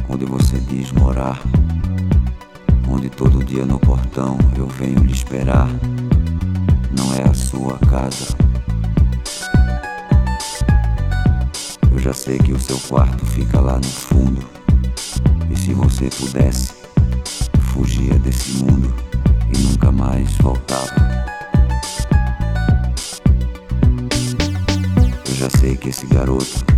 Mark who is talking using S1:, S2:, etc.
S1: onde você diz morar, onde todo dia no portão eu venho lhe esperar. Não é a sua casa. Eu já sei que o seu quarto fica lá no fundo, e se você pudesse, fugia desse mundo e nunca mais voltava. Eu já sei que esse garoto